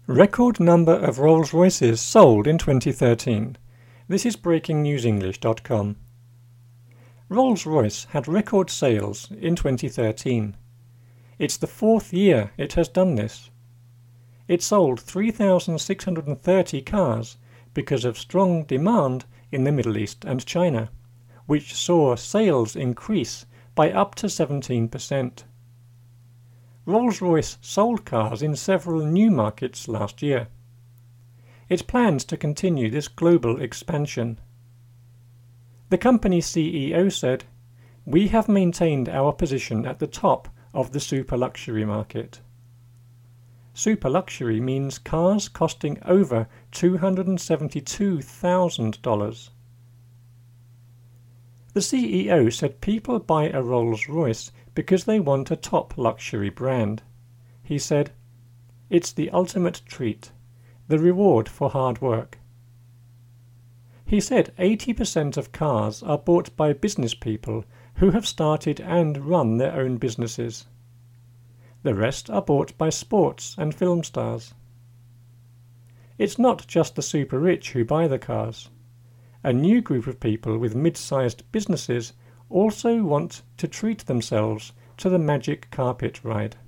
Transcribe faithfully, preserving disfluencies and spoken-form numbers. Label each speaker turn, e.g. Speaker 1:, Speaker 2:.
Speaker 1: Record number of Rolls-Royces sold in twenty thirteen. This is breaking news english dot com. Rolls-Royce had record sales in twenty thirteen. It's the fourth year it has done this. It sold three thousand six hundred thirty cars because of strong demand in the Middle East and China, which saw sales increase by up to seventeen percent. Rolls-Royce sold cars in several new markets last year. It plans to continue this global expansion. The company C E O said, "We have maintained our position at the top of the super luxury market." Super luxury means cars costing over two hundred seventy-two thousand dollars. The C E O said people buy a Rolls-Royce because they want a top luxury brand. He said, "It's the ultimate treat, the reward for hard work." He said eighty percent of cars are bought by business people who have started and run their own businesses. The rest are bought by sports and film stars. It's not just the super rich who buy the cars. A new group of people with mid-sized businesses also want to treat themselves to the magic carpet ride.